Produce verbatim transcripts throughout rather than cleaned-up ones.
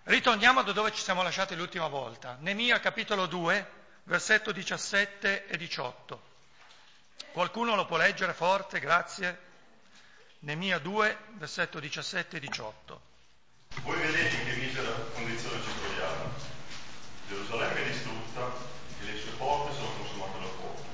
Ritorniamo da dove ci siamo lasciati l'ultima volta. Neemia capitolo due, versetto diciassette e diciotto. Qualcuno lo può leggere forte? Grazie. Neemia due, versetto diciassette e diciotto. Voi vedete in che misera condizione ci troviamo. Gerusalemme è distrutta e le sue porte sono consumate dal fuoco.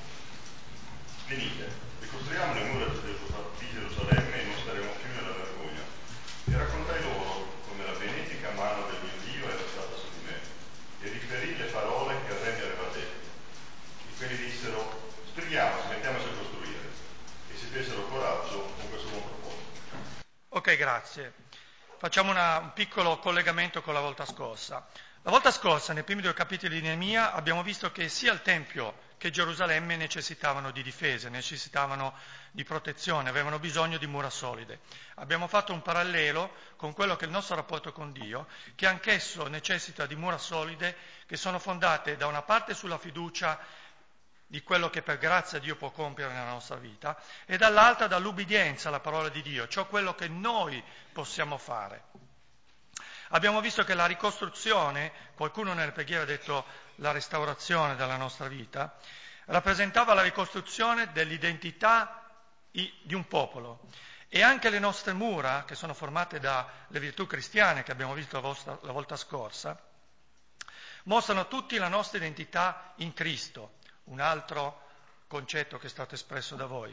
Venite, ricostruiamo le mura di Gerusalemme e non staremo più nella vergogna. E raccontai loro come la benefica mano del mio Dio era stata su di me, e riferì le parole che il re mi aveva dette. E quelli dissero: stringiamoci, mettiamoci a costruire. E si fecero coraggio con questo buon proposito. Ok, grazie. Facciamo una, un piccolo collegamento con la volta scorsa. La volta scorsa, nei primi due capitoli di Neemia, abbiamo visto che sia il Tempio che Gerusalemme necessitavano di difese, necessitavano di protezione, avevano bisogno di mura solide. Abbiamo fatto un parallelo con quello che è il nostro rapporto con Dio, che anch'esso necessita di mura solide che sono fondate da una parte sulla fiducia di quello che per grazia Dio può compiere nella nostra vita, e dall'altra dall'ubbidienza alla parola di Dio, cioè quello che noi possiamo fare. Abbiamo visto che la ricostruzione, qualcuno nelle preghiere ha detto la restaurazione della nostra vita, rappresentava la ricostruzione dell'identità di un popolo. E anche le nostre mura, che sono formate dalle virtù cristiane che abbiamo visto la, vostra, la volta scorsa, mostrano tutti la nostra identità in Cristo, un altro concetto che è stato espresso da voi,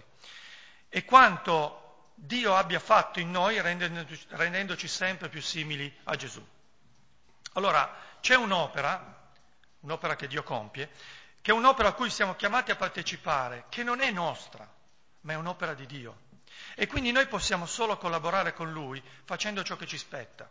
e quanto Dio abbia fatto in noi rendendoci, rendendoci sempre più simili a Gesù. Allora, c'è un'opera, un'opera che Dio compie, che è un'opera a cui siamo chiamati a partecipare, che non è nostra, ma è un'opera di Dio. E quindi noi possiamo solo collaborare con Lui facendo ciò che ci spetta.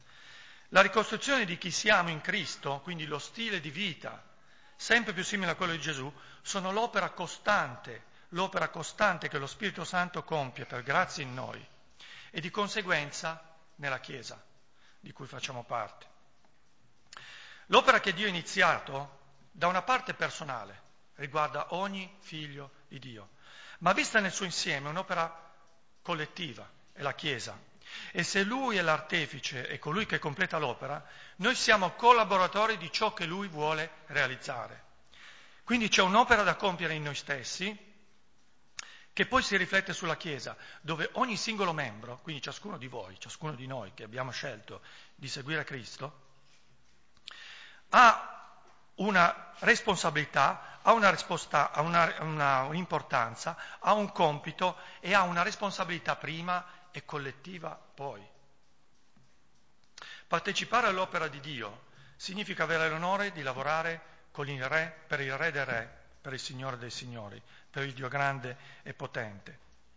La ricostruzione di chi siamo in Cristo, quindi lo stile di vita, sempre più simile a quello di Gesù, sono l'opera costante, l'opera costante che lo Spirito Santo compie per grazia in noi e di conseguenza nella Chiesa di cui facciamo parte. L'opera che Dio ha iniziato, da una parte personale, riguarda ogni figlio di Dio, ma vista nel suo insieme è un'opera collettiva, è la Chiesa. E se Lui è l'artefice e colui che completa l'opera, noi siamo collaboratori di ciò che Lui vuole realizzare. Quindi c'è un'opera da compiere in noi stessi, che poi si riflette sulla Chiesa, dove ogni singolo membro, quindi ciascuno di voi, ciascuno di noi che abbiamo scelto di seguire Cristo, ha una responsabilità, ha una risposta, ha una, una, un'importanza, ha un compito e ha una responsabilità prima e collettiva poi. Partecipare all'opera di Dio significa avere l'onore di lavorare con il Re, per il Re dei Re, per il Signore dei Signori, per il Dio grande e potente.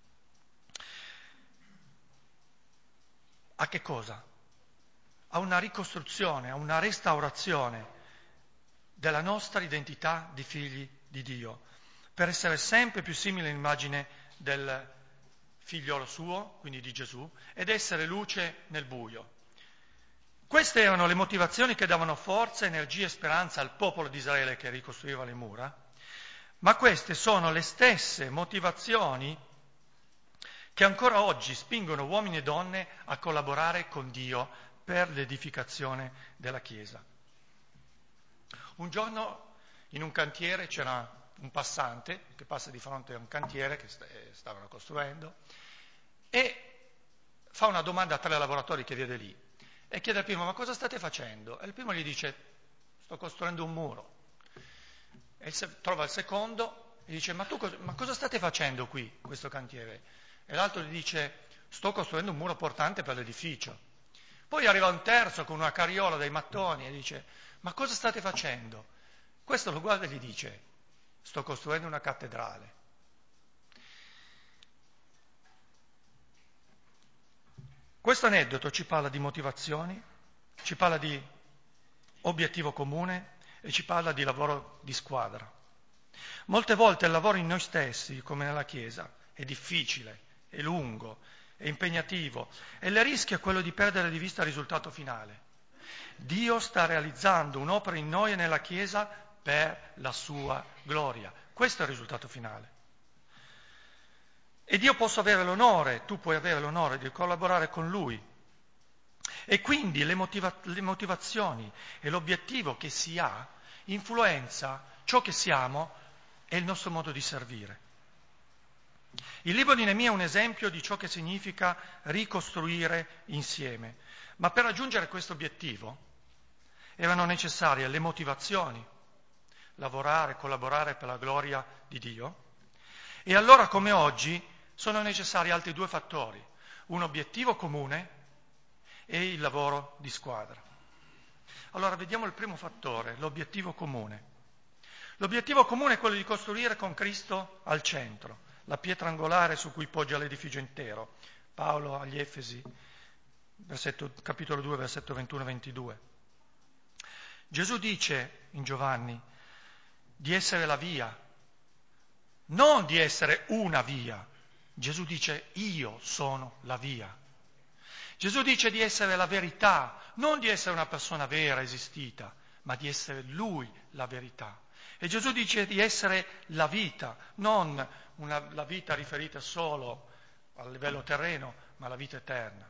A che cosa? A una ricostruzione, a una restaurazione della nostra identità di figli di Dio, per essere sempre più simili all'immagine del figliolo suo, quindi di Gesù, ed essere luce nel buio. Queste erano le motivazioni che davano forza, energia e speranza al popolo di Israele che ricostruiva le mura, ma queste sono le stesse motivazioni che ancora oggi spingono uomini e donne a collaborare con Dio per l'edificazione della Chiesa. Un giorno in un cantiere c'era un passante che passa di fronte a un cantiere che stavano costruendo e fa una domanda a tre lavoratori che vede lì e chiede al primo: ma cosa state facendo? E il primo gli dice: sto costruendo un muro. E il se- trova il secondo e dice: ma tu co- ma cosa state facendo qui, questo cantiere? E l'altro gli dice: sto costruendo un muro portante per l'edificio. Poi arriva un terzo con una carriola dei mattoni e dice: ma cosa state facendo? Questo lo guarda e gli dice: sto costruendo una cattedrale. Questo aneddoto ci parla di motivazioni, ci parla di obiettivo comune e ci parla di lavoro di squadra. Molte volte il lavoro in noi stessi, come nella Chiesa, è difficile, è lungo, è impegnativo e il rischio è quello di perdere di vista il risultato finale. Dio sta realizzando un'opera in noi e nella Chiesa per la sua gloria. Questo è il risultato finale. Ed io posso avere l'onore, tu puoi avere l'onore di collaborare con Lui E quindi le, motiva- le motivazioni e l'obiettivo che si ha influenza ciò che siamo e il nostro modo di servire. Il libro di Neemia è un esempio di ciò che significa ricostruire insieme, ma per raggiungere questo obiettivo erano necessarie le motivazioni, lavorare, collaborare per la gloria di Dio, e allora come oggi sono necessari altri due fattori, un obiettivo comune e il lavoro di squadra. Allora vediamo il primo fattore, l'obiettivo comune. L'obiettivo comune è quello di costruire con Cristo al centro, la pietra angolare su cui poggia l'edificio intero. Paolo agli Efesi, versetto, capitolo due, versetto ventuno e ventidue. Gesù dice in Giovanni di essere la via, non di essere una via. Gesù dice io sono la via. Gesù dice di essere la verità, non di essere una persona vera, esistita, ma di essere Lui la verità. E Gesù dice di essere la vita, non una, la vita riferita solo a livello terreno, ma la vita eterna.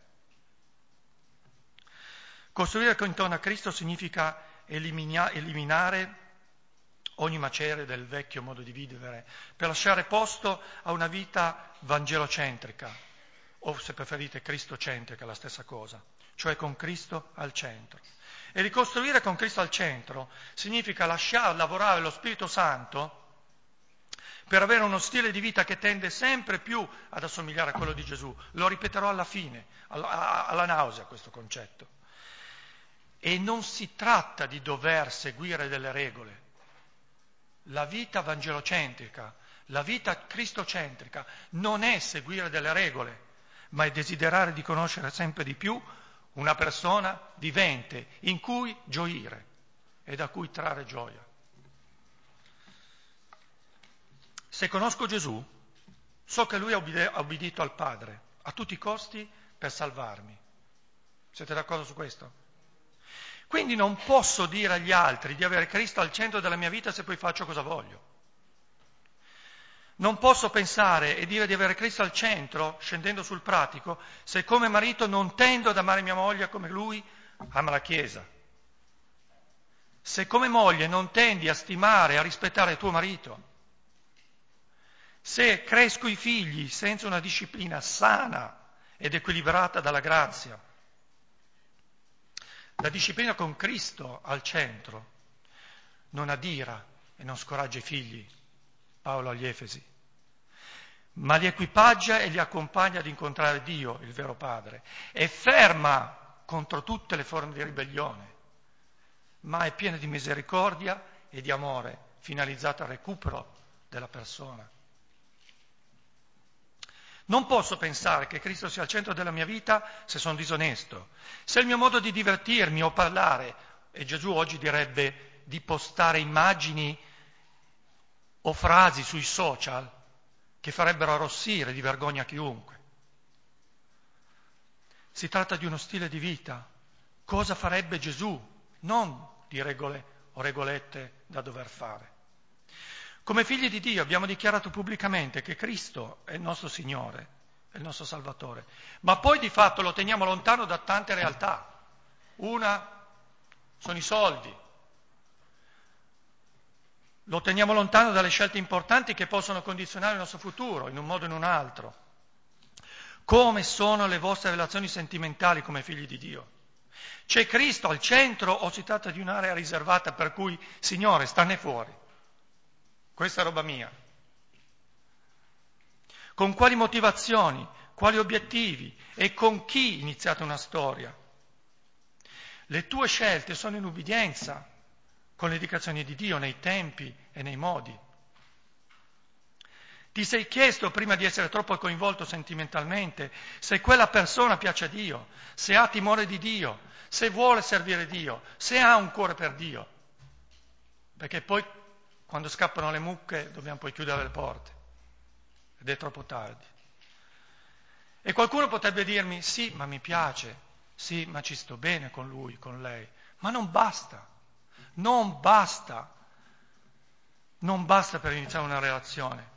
Costruire intorno a Cristo significa elimina, eliminare ogni macerie del vecchio modo di vivere, per lasciare posto a una vita vangelocentrica, o se preferite cristocentrica, la stessa cosa, cioè con Cristo al centro. E ricostruire con Cristo al centro significa lasciare lavorare lo Spirito Santo per avere uno stile di vita che tende sempre più ad assomigliare a quello di Gesù. Lo ripeterò alla fine, alla, alla nausea questo concetto. E non si tratta di dover seguire delle regole. La vita vangelocentrica, la vita cristocentrica non è seguire delle regole, ma è desiderare di conoscere sempre di più una persona vivente in cui gioire e da cui trarre gioia. Se conosco Gesù, so che Lui ha obbedito al Padre a tutti i costi per salvarmi. Siete d'accordo su questo? Quindi non posso dire agli altri di avere Cristo al centro della mia vita se poi faccio cosa voglio. Non posso pensare e dire di avere Cristo al centro, scendendo sul pratico, se come marito non tendo ad amare mia moglie come Lui ama la Chiesa. Se come moglie non tendi a stimare e a rispettare tuo marito. Se cresco i figli senza una disciplina sana ed equilibrata dalla grazia. La disciplina con Cristo al centro non adira e non scoraggia i figli, Paolo agli Efesi, ma li equipaggia e li accompagna ad incontrare Dio, il vero Padre, e ferma contro tutte le forme di ribellione, ma è piena di misericordia e di amore, finalizzata al recupero della persona. Non posso pensare che Cristo sia al centro della mia vita se sono disonesto. Se il mio modo di divertirmi o parlare, e Gesù oggi direbbe di postare immagini o frasi sui social che farebbero arrossire di vergogna chiunque. Si tratta di uno stile di vita. Cosa farebbe Gesù? Non di regole o regolette da dover fare. Come figli di Dio abbiamo dichiarato pubblicamente che Cristo è il nostro Signore, è il nostro Salvatore, ma poi di fatto lo teniamo lontano da tante realtà. Una sono i soldi, lo teniamo lontano dalle scelte importanti che possono condizionare il nostro futuro in un modo o in un altro. Come sono le vostre relazioni sentimentali come figli di Dio? C'è Cristo al centro o si tratta di un'area riservata per cui, Signore, stanne fuori? Questa è roba mia. Con quali motivazioni, quali obiettivi e con chi iniziate una storia? Le tue scelte sono in ubbidienza con le indicazioni di Dio nei tempi e nei modi. Ti sei chiesto prima di essere troppo coinvolto sentimentalmente se quella persona piace a Dio, se ha timore di Dio, se vuole servire Dio, se ha un cuore per Dio. Perché poi quando scappano le mucche dobbiamo poi chiudere le porte ed è troppo tardi. E qualcuno potrebbe dirmi, sì, ma mi piace, sì, ma ci sto bene con lui, con lei, ma non basta, non basta, non basta per iniziare una relazione.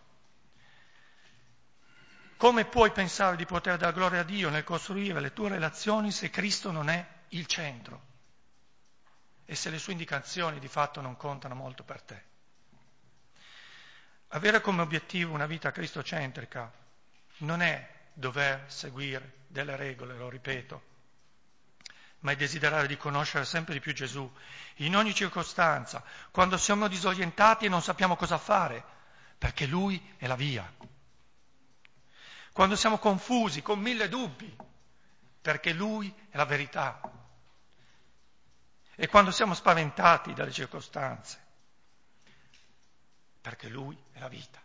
Come puoi pensare di poter dare gloria a Dio nel costruire le tue relazioni se Cristo non è il centro. E se le sue indicazioni di fatto non contano molto per te. Avere come obiettivo una vita cristocentrica non è dover seguire delle regole, lo ripeto, ma è desiderare di conoscere sempre di più Gesù in ogni circostanza, quando siamo disorientati e non sappiamo cosa fare, perché Lui è la via. Quando siamo confusi, con mille dubbi, perché Lui è la verità. E quando siamo spaventati dalle circostanze, perché Lui è la vita.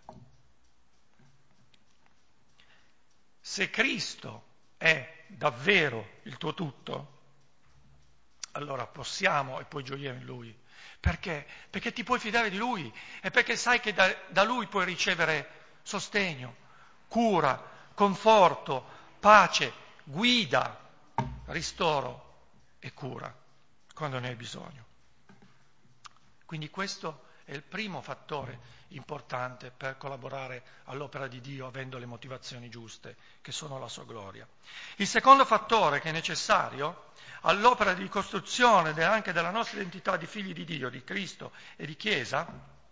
Se Cristo è davvero il tuo tutto, allora possiamo e puoi gioire in Lui. Perché? Perché ti puoi fidare di Lui e perché sai che da, da Lui puoi ricevere sostegno, cura, conforto, pace, guida, ristoro e cura quando ne hai bisogno. Quindi questo è il primo fattore importante per collaborare all'opera di Dio avendo le motivazioni giuste, che sono la sua gloria. Il secondo fattore che è necessario all'opera di costruzione anche della nostra identità di figli di Dio, di Cristo e di Chiesa,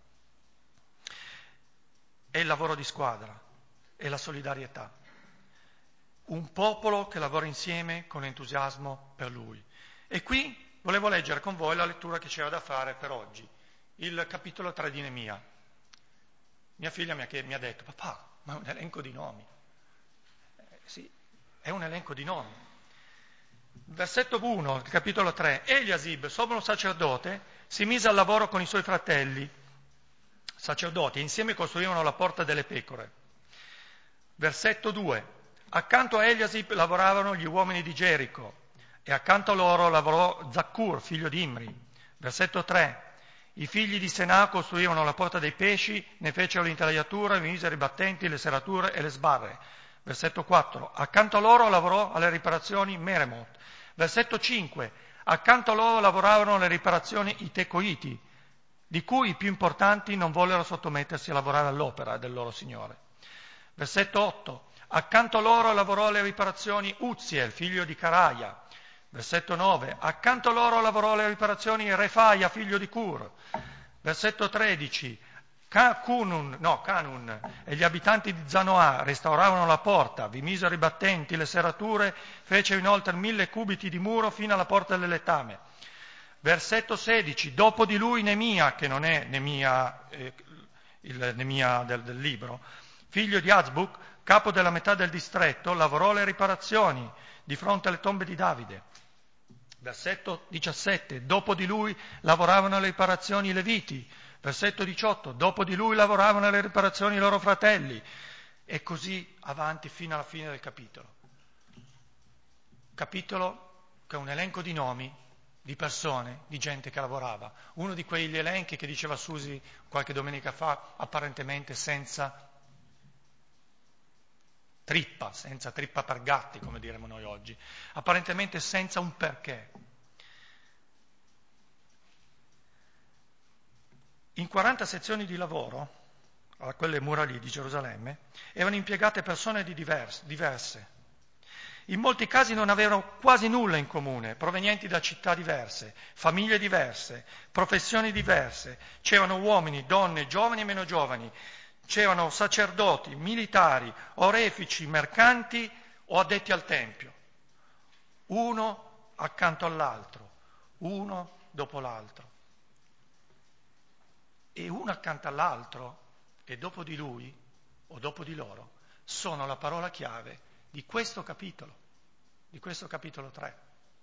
è il lavoro di squadra, è la solidarietà. Un popolo che lavora insieme con entusiasmo per Lui. E qui volevo leggere con voi la lettura che c'era da fare per oggi, il capitolo tre di Neemia. Mia figlia mi ha, mi ha detto, papà, ma è un elenco di nomi. Eh, sì, è un elenco di nomi. Versetto uno, capitolo tre. Eliasib, sommo sacerdote, si mise al lavoro con i suoi fratelli, sacerdoti, e insieme costruivano la porta delle pecore. Versetto due. Accanto a Eliasib lavoravano gli uomini di Gerico, e accanto a loro lavorò Zaccur, figlio di Imri. Versetto tre. I figli di Senà costruivano la porta dei pesci, ne fecero l'intelaiatura, i miseri battenti, le serrature e le sbarre. Versetto quattro. Accanto a loro lavorò alle riparazioni Meremoth. Versetto cinque. Accanto a loro lavoravano alle riparazioni i Tecoiti, di cui i più importanti non vollero sottomettersi a lavorare all'opera del loro Signore. Versetto otto. Accanto a loro lavorò alle riparazioni Uziel, figlio di Caraia. Versetto nove. Accanto a loro lavorò alle riparazioni Refaia, figlio di Cur. Versetto tredici. Canun, no, Canun e gli abitanti di Zanoah restauravano la porta, vi misero i battenti, le serrature, fecero inoltre mille cubiti di muro fino alla porta del letame. Versetto sedici. Dopo di lui Neemia, che non è Neemia, eh, il Neemia del, del libro, figlio di Azbuk, capo della metà del distretto, lavorò alle riparazioni di fronte alle tombe di Davide. Versetto diciassette. Dopo di lui lavoravano alle riparazioni i Leviti. Versetto diciotto. Dopo di lui lavoravano alle riparazioni i loro fratelli. E così avanti fino alla fine del capitolo. Capitolo che è un elenco di nomi, di persone, di gente che lavorava. Uno di quegli elenchi che diceva Susi qualche domenica fa, apparentemente senza trippa, senza trippa per gatti, come diremmo noi oggi, apparentemente senza un perché. In quaranta sezioni di lavoro, a quelle mura lì di Gerusalemme, erano impiegate persone di diverse, diverse. In molti casi non avevano quasi nulla in comune, provenienti da città diverse, famiglie diverse, professioni diverse. C'erano uomini, donne, giovani e meno giovani. C'erano sacerdoti, militari, orefici, mercanti o addetti al tempio. Uno accanto all'altro, uno dopo l'altro. E uno accanto all'altro e dopo di lui o dopo di loro sono la parola chiave di questo capitolo, di questo capitolo tre.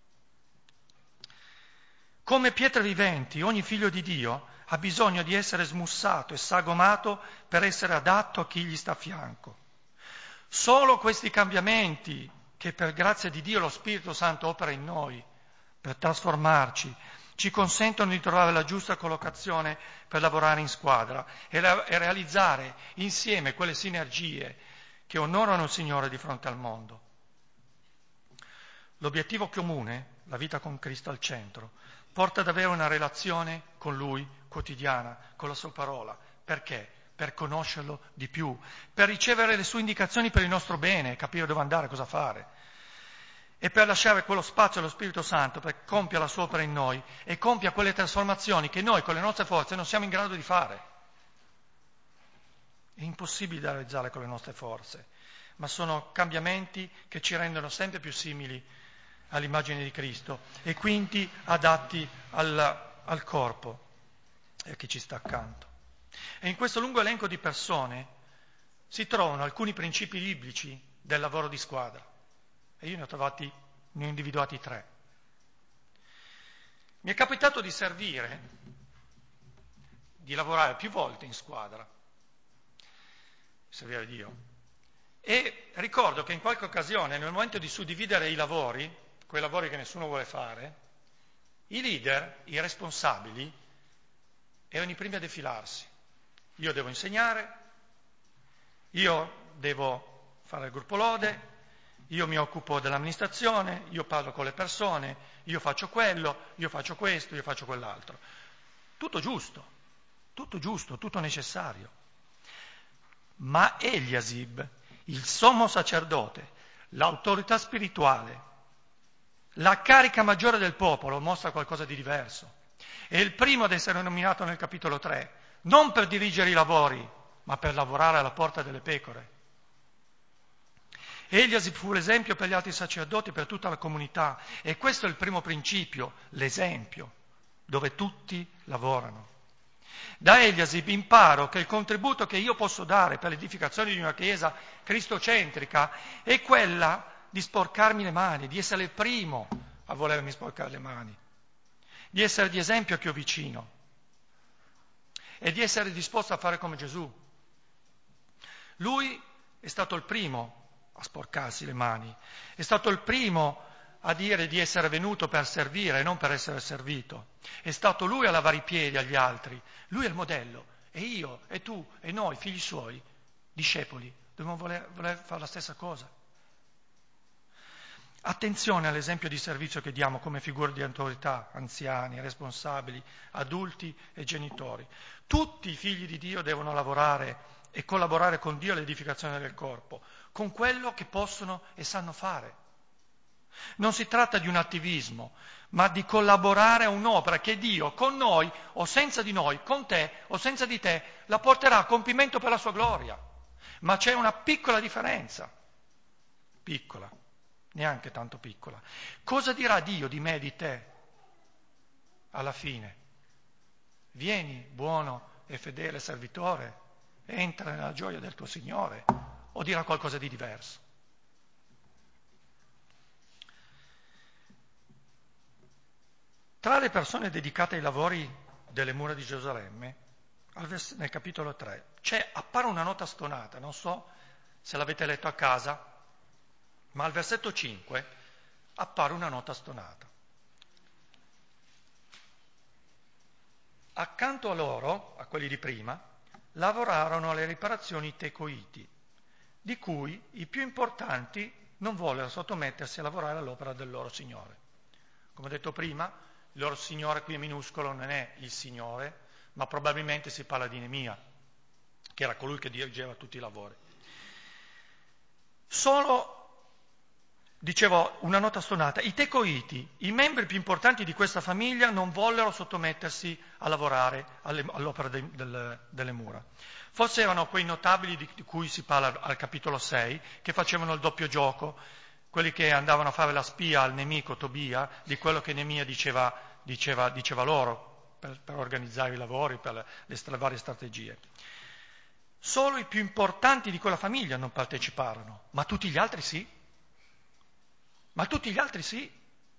Come pietre viventi, ogni figlio di Dio ha bisogno di essere smussato e sagomato per essere adatto a chi gli sta a fianco. Solo questi cambiamenti, che per grazia di Dio lo Spirito Santo opera in noi per trasformarci, ci consentono di trovare la giusta collocazione per lavorare in squadra e, la, e realizzare insieme quelle sinergie che onorano il Signore di fronte al mondo. L'obiettivo comune, la vita con Cristo al centro, porta ad avere una relazione con Lui quotidiana, con la Sua parola. Perché? Per conoscerlo di più, per ricevere le sue indicazioni per il nostro bene, capire dove andare, cosa fare. e per lasciare quello spazio allo Spirito Santo per compiere la sua opera in noi e compia quelle trasformazioni che noi con le nostre forze non siamo in grado di fare. È impossibile da realizzare con le nostre forze, ma sono cambiamenti che ci rendono sempre più simili all'immagine di Cristo e quindi adatti al, al corpo e a chi ci sta accanto. E in questo lungo elenco di persone si trovano alcuni principi biblici del lavoro di squadra. E io ne ho trovati, ne ho individuati tre. Mi è capitato di servire, di lavorare più volte in squadra, servire Dio, e ricordo che in qualche occasione, nel momento di suddividere i lavori, quei lavori che nessuno vuole fare, i leader, i responsabili, erano i primi a defilarsi. Io devo insegnare, io devo fare il gruppo lode, io mi occupo dell'amministrazione, io parlo con le persone, io faccio quello, io faccio questo, io faccio quell'altro. Tutto giusto, tutto giusto, tutto necessario. Ma Eliasib, il sommo sacerdote, l'autorità spirituale, la carica maggiore del popolo, mostra qualcosa di diverso. È il primo ad essere nominato nel capitolo tre, non per dirigere i lavori, ma per lavorare alla porta delle pecore. Eliasib fu l'esempio per gli altri sacerdoti, per tutta la comunità, e questo è il primo principio, l'esempio, dove tutti lavorano. Da Eliasib imparo che il contributo che io posso dare per l'edificazione di una chiesa cristocentrica è quella di sporcarmi le mani, di essere il primo a volermi sporcare le mani, di essere di esempio a chi ho vicino e di essere disposto a fare come Gesù. Lui è stato il primo a sporcarsi le mani, è stato il primo a dire di essere venuto per servire e non per essere servito, è stato lui a lavare i piedi agli altri, lui è il modello, e io, e tu, e noi, figli suoi, discepoli, dobbiamo voler, voler fare la stessa cosa. Attenzione all'esempio di servizio che diamo come figure di autorità, anziani, responsabili, adulti e genitori. Tutti i figli di Dio devono lavorare e collaborare con Dio all'edificazione del corpo, con quello che possono e sanno fare. Non si tratta di un attivismo, ma di collaborare a un'opera che Dio, con noi o senza di noi, con te o senza di te, la porterà a compimento per la sua gloria. Ma c'è una piccola differenza, piccola, neanche tanto piccola. Cosa dirà Dio di me e di te alla fine? Vieni, buono e fedele servitore, entra nella gioia del tuo Signore, o dirà qualcosa di diverso? Tra le persone dedicate ai lavori delle mura di Gerusalemme, nel capitolo tre, c'è, appare una nota stonata, non so se l'avete letto a casa, ma al versetto cinque appare una nota stonata. Accanto a loro, a quelli di prima, lavorarono alle riparazioni tecoiti, di cui i più importanti non vollero sottomettersi a lavorare all'opera del loro Signore. Come ho detto prima, il loro Signore qui minuscolo non è il Signore, ma probabilmente si parla di Nemia, che era colui che dirigeva tutti i lavori. Solo, dicevo, una nota stonata, i tecoiti, i membri più importanti di questa famiglia, non vollero sottomettersi a lavorare alle, all'opera de, del, delle mura. Forse erano quei notabili di, di cui si parla al capitolo sei, che facevano il doppio gioco, quelli che andavano a fare la spia al nemico Tobia di quello che Nemia diceva, diceva, diceva loro per, per organizzare i lavori, per le, le varie strategie. Solo i più importanti di quella famiglia non parteciparono, ma tutti gli altri sì. Ma tutti gli altri sì.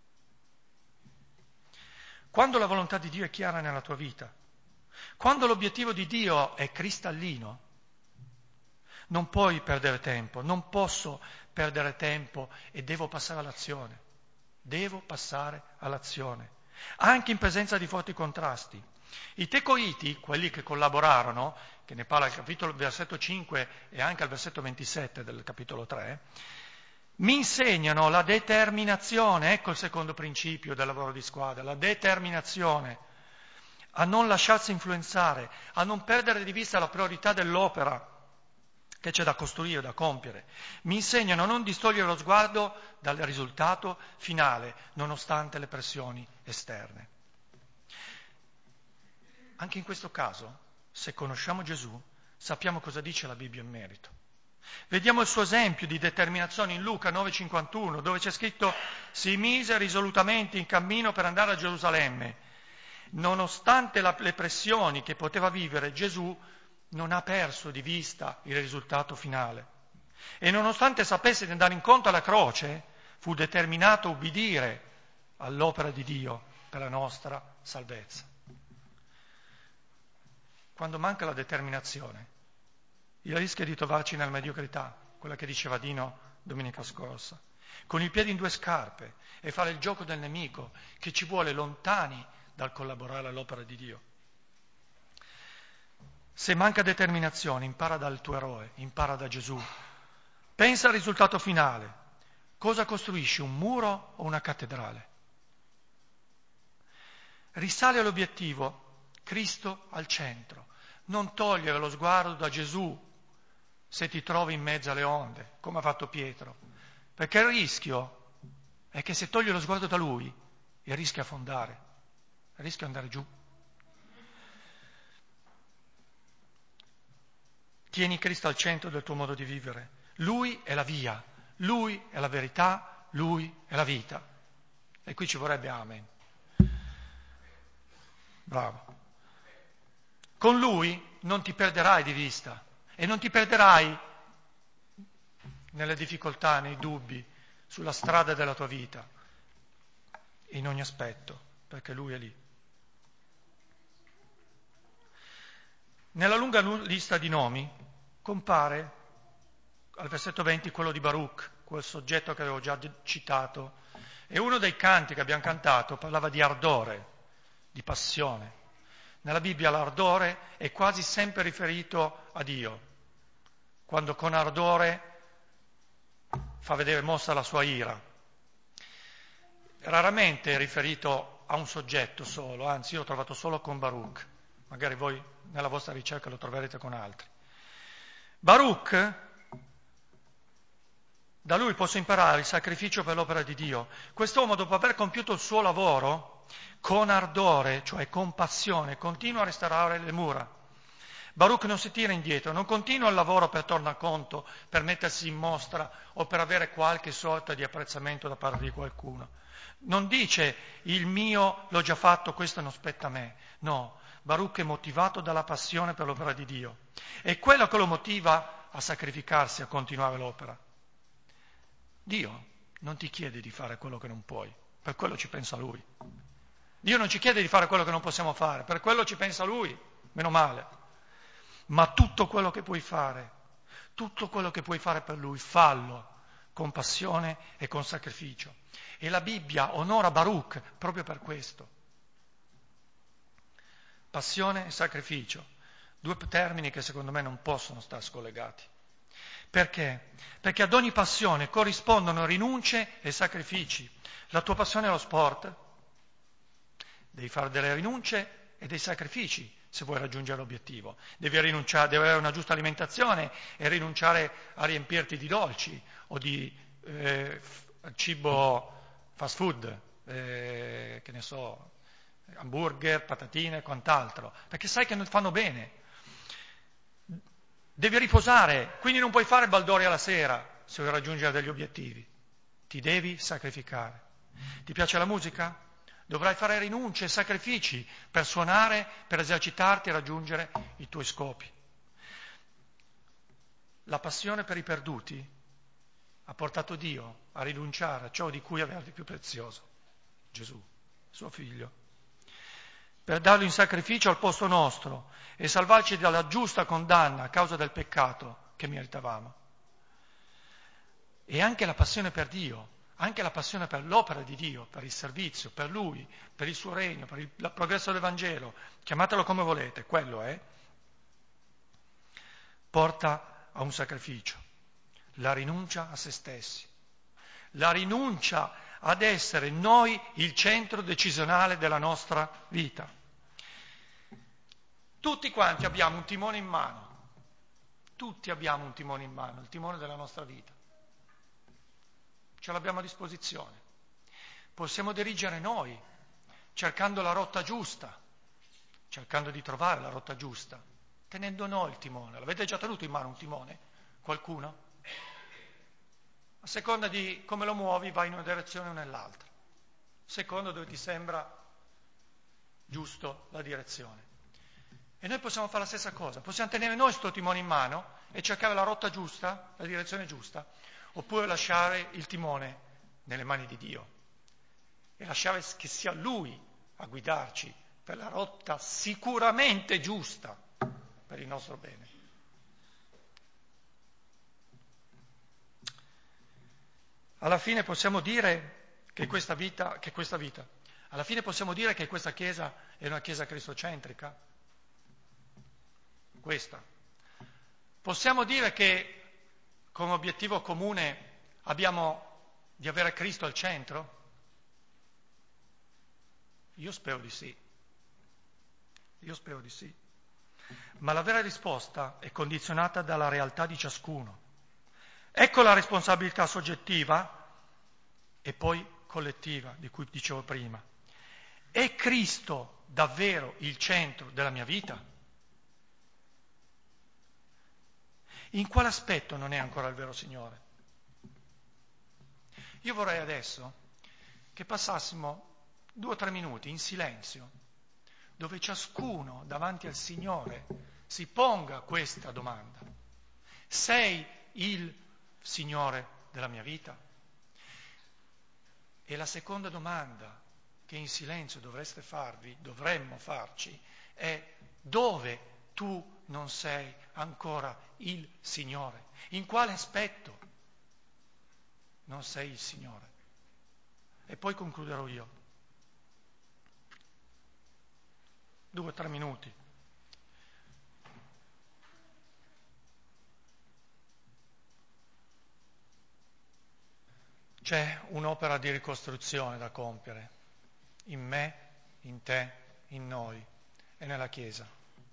Quando la volontà di Dio è chiara nella tua vita, quando l'obiettivo di Dio è cristallino, non puoi perdere tempo, non posso perdere tempo e devo passare all'azione. Devo passare all'azione, anche in presenza di forti contrasti. I tecoiti, quelli che collaborarono, che ne parla il capitolo versetto cinque e anche al versetto ventisette del capitolo tre, mi insegnano la determinazione, ecco il secondo principio del lavoro di squadra, la determinazione a non lasciarsi influenzare, a non perdere di vista la priorità dell'opera, che c'è da costruire, da compiere. Mi insegnano a non distogliere lo sguardo dal risultato finale, nonostante le pressioni esterne. Anche in questo caso, se conosciamo Gesù, sappiamo cosa dice la Bibbia in merito. Vediamo il suo esempio di determinazione in Luca nove cinquantuno, dove c'è scritto: si mise risolutamente in cammino per andare a Gerusalemme. Nonostante la, le pressioni che poteva vivere, Gesù non ha perso di vista il risultato finale. E nonostante sapesse di andare incontro alla croce, fu determinato a ubbidire all'opera di Dio per la nostra salvezza. Quando manca la determinazione, il rischio è di trovarci nella mediocrità, quella che diceva Dino domenica scorsa, con i piedi in due scarpe e fare il gioco del nemico che ci vuole lontani dal collaborare all'opera di Dio. Se manca determinazione, impara dal tuo eroe, impara da Gesù. Pensa al risultato finale. Cosa costruisci, un muro o una cattedrale? Risale all'obiettivo, Cristo al centro. Non togliere lo sguardo da Gesù se ti trovi in mezzo alle onde, come ha fatto Pietro. Perché il rischio è che se togli lo sguardo da Lui, il rischio è affondare, il rischio è andare giù. Tieni Cristo al centro del tuo modo di vivere. Lui è la via, Lui è la verità, Lui è la vita. E qui ci vorrebbe amen. Bravo. Con Lui non ti perderai di vista e non ti perderai nelle difficoltà, nei dubbi, sulla strada della tua vita, in ogni aspetto, perché Lui è lì. Nella lunga lista di nomi compare al versetto venti quello di Baruch, quel soggetto che avevo già citato, e uno dei canti che abbiamo cantato parlava di ardore, di passione. Nella Bibbia l'ardore è quasi sempre riferito a Dio, quando con ardore fa vedere mossa la sua ira. Raramente è riferito a un soggetto solo, anzi io l'ho trovato solo con Baruch, magari voi nella vostra ricerca lo troverete con altri. Baruch, da lui posso imparare il sacrificio per l'opera di Dio. Quest'uomo, dopo aver compiuto il suo lavoro, con ardore, cioè con passione, continua a restaurare le mura. Baruch non si tira indietro, non continua il lavoro per tornaconto, per mettersi in mostra o per avere qualche sorta di apprezzamento da parte di qualcuno. Non dice il mio l'ho già fatto, questo non spetta a me. No, Baruch è motivato dalla passione per l'opera di Dio. È quello che lo motiva a sacrificarsi, a continuare l'opera. Dio non ti chiede di fare quello che non puoi, per quello ci pensa Lui. Dio non ci chiede di fare quello che non possiamo fare, per quello ci pensa Lui, meno male. Ma tutto quello che puoi fare, tutto quello che puoi fare per Lui, fallo con passione e con sacrificio. E la Bibbia onora Baruch proprio per questo. Passione e sacrificio, due termini che secondo me non possono stare scollegati. Perché? Perché ad ogni passione corrispondono rinunce e sacrifici. La tua passione è lo sport, devi fare delle rinunce e dei sacrifici se vuoi raggiungere l'obiettivo. Devi rinunciare, devi avere una giusta alimentazione e rinunciare a riempirti di dolci o di eh, cibo fast food, eh, che ne so, hamburger, patatine e quant'altro, perché sai che non fanno bene. Devi riposare, quindi non puoi fare baldoria alla sera se vuoi raggiungere degli obiettivi. Ti devi sacrificare. Ti piace la musica? Dovrai fare rinunce e sacrifici per suonare, per esercitarti e raggiungere i tuoi scopi. La passione per i perduti ha portato Dio a rinunciare a ciò di cui aveva di più prezioso, Gesù, suo figlio, per darlo in sacrificio al posto nostro e salvarci dalla giusta condanna a causa del peccato che meritavamo. E anche la passione per Dio, anche la passione per l'opera di Dio, per il servizio, per Lui, per il suo regno, per il, il progresso del Vangelo, chiamatelo come volete, quello è, porta a un sacrificio, la rinuncia a se stessi, la rinuncia ad essere noi il centro decisionale della nostra vita. Tutti quanti abbiamo un timone in mano, Tutti abbiamo un timone in mano, il timone della nostra vita. Ce l'abbiamo a disposizione. Possiamo dirigere noi, cercando la rotta giusta, cercando di trovare la rotta giusta, tenendo noi il timone. L'avete già tenuto in mano un timone? Qualcuno? A seconda di come lo muovi vai in una direzione o nell'altra. Secondo dove ti sembra giusto la direzione. E noi possiamo fare la stessa cosa, possiamo tenere noi sto timone in mano e cercare la rotta giusta, la direzione giusta, oppure lasciare il timone nelle mani di Dio e lasciare che sia Lui a guidarci per la rotta sicuramente giusta per il nostro bene. Alla fine possiamo dire che questa vita, che questa vita, alla fine possiamo dire che questa Chiesa è una Chiesa cristocentrica. Questa. Possiamo dire che come obiettivo comune abbiamo di avere Cristo al centro? Io spero di sì. Io spero di sì. Ma la vera risposta è condizionata dalla realtà di ciascuno. Ecco la responsabilità soggettiva e poi collettiva di cui dicevo prima. È Cristo davvero il centro della mia vita? In quale aspetto non è ancora il vero Signore? Io vorrei adesso che passassimo due o tre minuti in silenzio, dove ciascuno davanti al Signore si ponga questa domanda. Sei il Signore della mia vita? E la seconda domanda che in silenzio dovreste farvi, dovremmo farci, è dove tu non sei ancora il Signore? In quale aspetto non sei il Signore? E poi concluderò io. Due o tre minuti. C'è un'opera di ricostruzione da compiere in me, in te, in noi e nella Chiesa.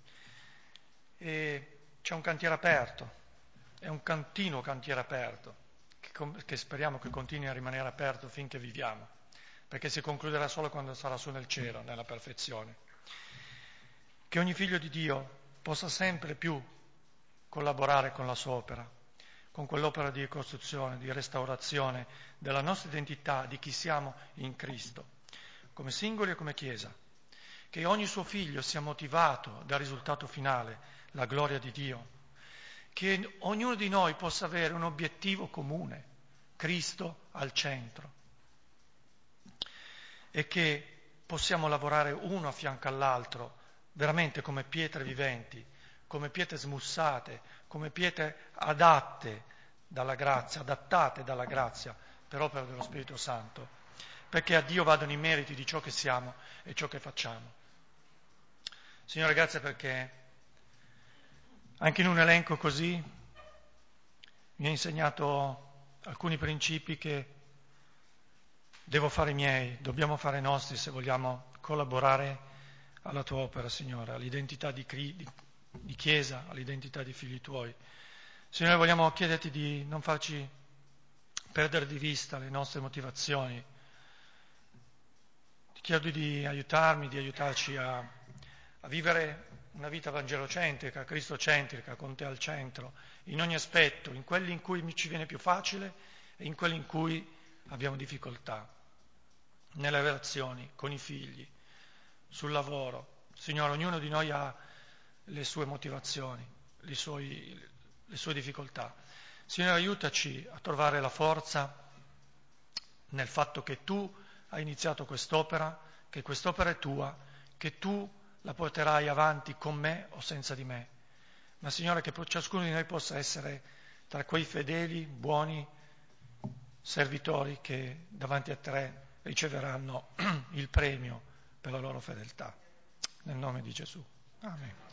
E c'è un cantiere aperto, è un continuo cantiere aperto, che, che speriamo che continui a rimanere aperto finché viviamo, perché si concluderà solo quando sarà su nel cielo, nella perfezione. Che ogni figlio di Dio possa sempre più collaborare con la sua opera, con quell'opera di ricostruzione, di restaurazione della nostra identità, di chi siamo in Cristo, come singoli e come Chiesa. Che ogni suo figlio sia motivato dal risultato finale, la gloria di Dio. Che ognuno di noi possa avere un obiettivo comune, Cristo al centro. E che possiamo lavorare uno a fianco all'altro, veramente come pietre viventi, come pietre smussate, come pietre adatte dalla grazia, adattate dalla grazia per opera dello Spirito Santo, perché a Dio vadano i meriti di ciò che siamo e ciò che facciamo. Signore, grazie perché anche in un elenco così mi hai insegnato alcuni principi che devo fare miei, dobbiamo fare nostri se vogliamo collaborare alla tua opera, Signore, all'identità di, di, di Chiesa, all'identità di figli tuoi. Signore, vogliamo chiederti di non farci perdere di vista le nostre motivazioni. Ti chiedo di aiutarmi, di aiutarci a, a vivere una vita vangelocentrica, cristocentrica, con te al centro, in ogni aspetto, in quelli in cui ci viene più facile e in quelli in cui abbiamo difficoltà, nelle relazioni, con i figli, sul lavoro. Signore, ognuno di noi ha le sue motivazioni, le sue, le sue difficoltà. Signore, aiutaci a trovare la forza nel fatto che tu hai iniziato quest'opera, che quest'opera è tua, che tu la porterai avanti con me o senza di me. Ma Signore, che ciascuno di noi possa essere tra quei fedeli, buoni servitori che davanti a te riceveranno il premio per la loro fedeltà. Nel nome di Gesù. Amen.